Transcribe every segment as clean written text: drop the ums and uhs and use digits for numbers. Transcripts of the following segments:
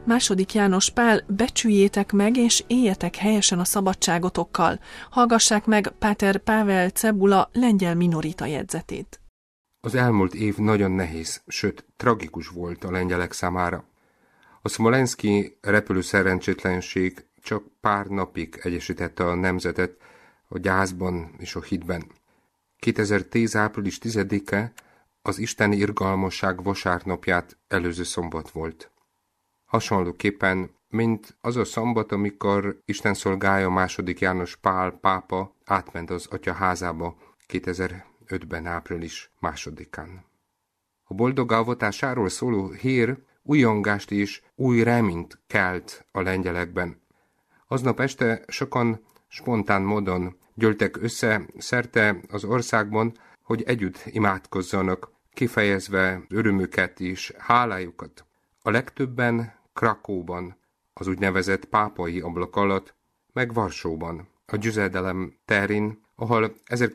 II. János Pál, becsüljétek meg és éljetek helyesen a szabadságotokkal. Hallgassák meg Páter Pável Cebula lengyel minorita jegyzetét. Az elmúlt év nagyon nehéz, sőt tragikus volt a lengyelek számára. A szmolenszki repülőszerencsétlenség csak pár napig egyesítette a nemzetet a gyászban és a hitben. 2010. április 10-e az isteni irgalmasság vasárnapját előző szombat volt. Hasonlóképpen, mint az a szombat, amikor Isten szolgája II. János Pál pápa átment az Atya házába 2005-ben április 2-án. A boldog avatásáról szóló hír újongást és új reményt kelt a lengyelekben. Aznap este sokan spontán módon gyűltek össze szerte az országban, hogy együtt imádkozzanak, kifejezve örömüket és hálájukat. A legtöbben Krakóban, az úgynevezett pápai ablak alatt, meg Varsóban, a győzedelem terén, ahol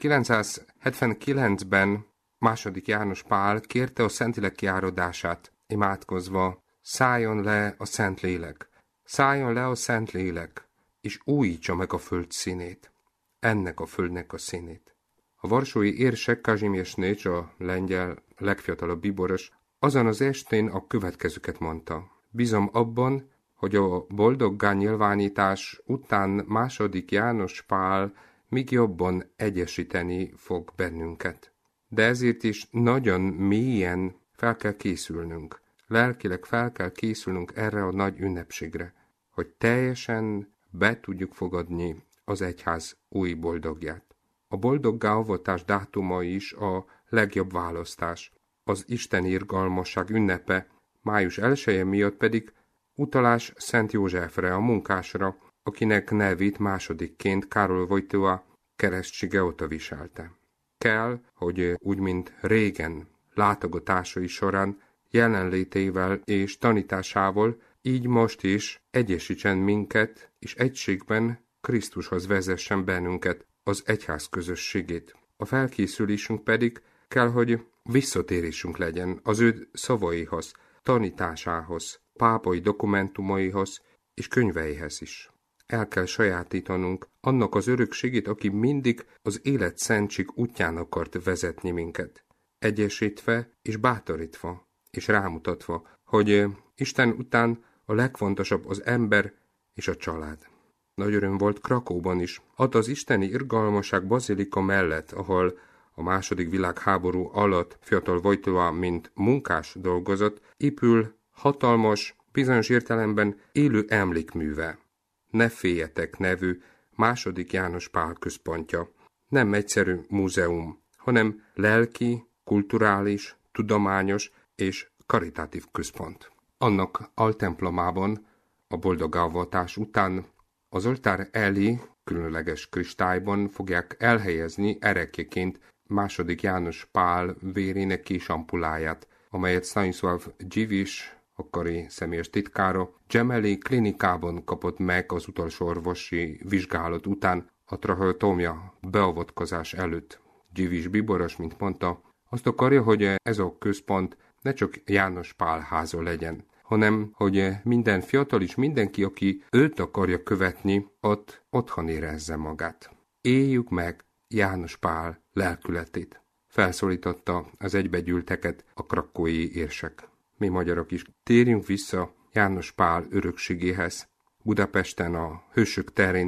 1979-ben II. János Pál kérte a Szentlélek kiáradását, imádkozva: szálljon le a Szentlélek, szálljon le a Szentlélek, és újítsa meg a föld színét, ennek a földnek a színét. A varsói érsek Kazimierz Nécs, a lengyel legfiatalabb bíboros, azon az estén a következőket mondta: bízom abban, hogy a boldoggá nyilvánítás után II. János Pál még jobban egyesíteni fog bennünket. De ezért is nagyon mélyen fel kell készülnünk. Lelkileg fel kell készülnünk erre a nagy ünnepségre, hogy teljesen be tudjuk fogadni az egyház új boldogját. A boldoggá avatás dátuma is a legjobb választás. Az isteni irgalmasság ünnepe május 1-je miatt pedig utalás Szent Józsefre, a munkásra, akinek nevét másodikként Károly Wojtyła keresztsége óta viselte. Kell, hogy úgy, mint régen látogatásai során jelenlétével és tanításával, így most is egyesítsen minket, és egységben Krisztushoz vezessen bennünket, az egyház közösségét. A felkészülésünk pedig kell, hogy visszatérésünk legyen az ő szavaihoz, tanításához, pápai dokumentumaihoz és könyveihez is. El kell sajátítanunk annak az örökségét, aki mindig az élet szentség útján akart vezetni minket, egyesítve és bátorítva, és rámutatva, hogy Isten után a legfontosabb az ember és a család. Nagy öröm volt Krakóban is, ott az isteni irgalmasság bazilika mellett, ahol a II. Világháború alatt fiatal Wojtyła, mint munkás dolgozott, épül hatalmas, bizonyos értelemben élő emlékműve. Ne féljetek nevű II. János Pál központja. Nem egyszerű múzeum, hanem lelki, kulturális, tudományos és karitatív központ. Annak altemplomában a boldog avatás után az oltár elé különleges kristályban fogják elhelyezni erekjeként II. János Pál vérének kis ampuláját, amelyet Stanisław Dziwisz, akkori személyes titkára, Gemelli klinikában kapott meg az utolsó orvosi vizsgálat után a tracheotómia beavatkozás előtt. Dziwisz bíboros, mint mondta, azt akarja, hogy ez a központ ne csak János Pál háza legyen, hanem hogy minden fiatal és mindenki, aki őt akarja követni, ott otthon érezze magát. Éljük meg János Pál lelkületét, felszólította az egybegyűlteket a krakói érsek. Mi magyarok is térjünk vissza János Pál örökségéhez. Budapesten a Hősök terén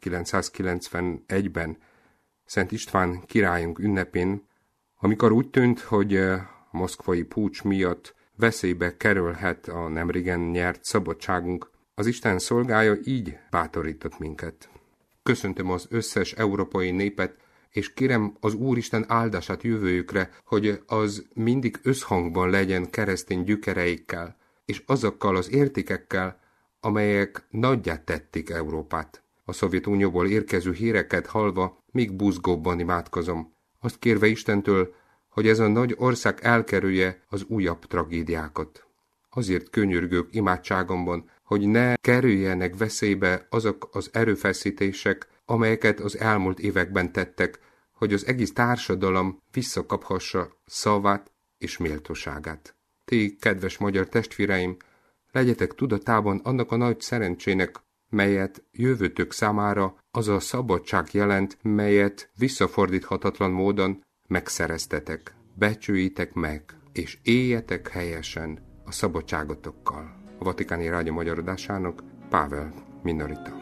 1991-ben Szent István királyunk ünnepén, amikor úgy tűnt, hogy a moszkvai puccs miatt veszélybe kerülhet a nemrégen nyert szabadságunk, az Isten szolgája így bátorított minket. Köszöntöm az összes európai népet, és kérem az Úristen áldását jövőjükre, hogy az mindig összhangban legyen keresztény gyökereikkel, és azokkal az értékekkel, amelyek nagyját tették Európát. A Szovjetunióból érkező híreket hallva még buzgóbban imádkozom, azt kérve Istentől, hogy ez a nagy ország elkerülje az újabb tragédiákat. Azért könyörgök imádságomban, hogy ne kerüljenek veszélybe azok az erőfeszítések, amelyeket az elmúlt években tettek, hogy az egész társadalom visszakaphassa szavát és méltóságát. Ti, kedves magyar testvéreim, Legyetek tudatában annak a nagy szerencsének, melyet jövőtök számára az a szabadság jelent, melyet visszafordíthatatlan módon megszereztetek. Becsüljétek meg, és éljetek helyesen a szabadságotokkal. A Vatikáni Rádió magyarodásának Pável Minorita.